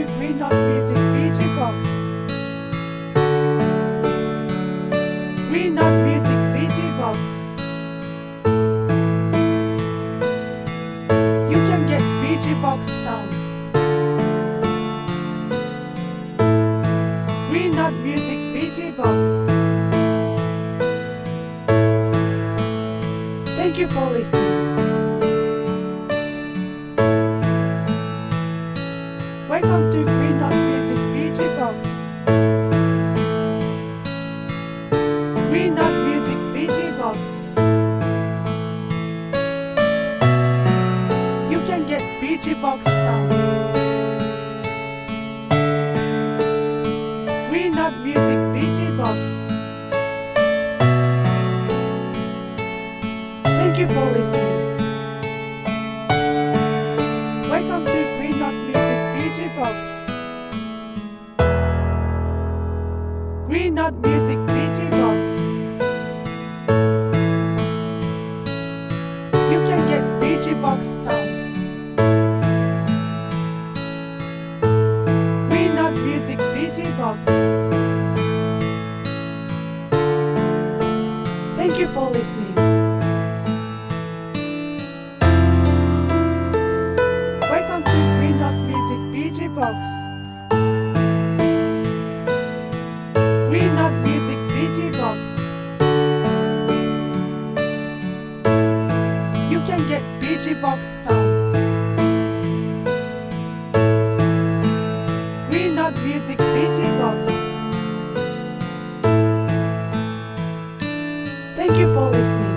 to Green Knot Music BG Box. Green Knot Music BG Box. You can get BG Box sound. Green Knot Music BG Box. Thank you for listening. Welcome to Green Knot Music BG Box. Green Knot Music BG Box. You can get BG Box sound. Green Knot Music BG Box. Thank you for listening. Welcome to Green Knot Music BG Box. Green Knot Music BG Box. You can get BG Box sound. Green Knot Music BG Box. Thank you for listening. Welcome to Green Knot Music BG Box. Green Knot Music BG Box. You can get BG Box sound. Green Knot Music BG Box. Thank you for listening.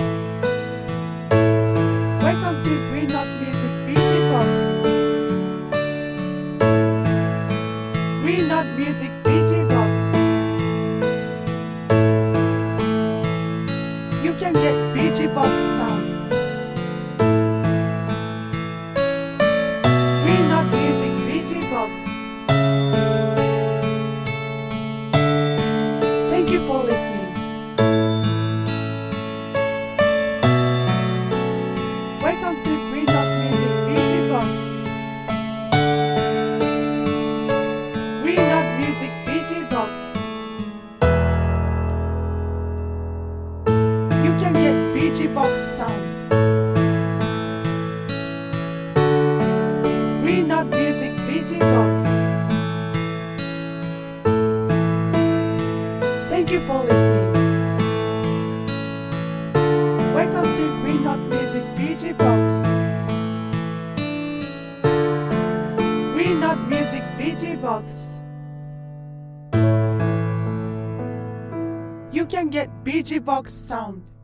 Welcome to Green Knot Music BG Box. Green Knot Music BG Box. You can get BG Box sound. Green Knot Music BG Box. Thank you for listening. Welcome to Green Knot Music BG Box. Green Knot Music BG Box. You can get BG Box sound. Green Knot Music BG Box. Thank you for listening. Welcome to Green Knot Music BG Box. Green Knot Music BG Box. You can get BG Box sound.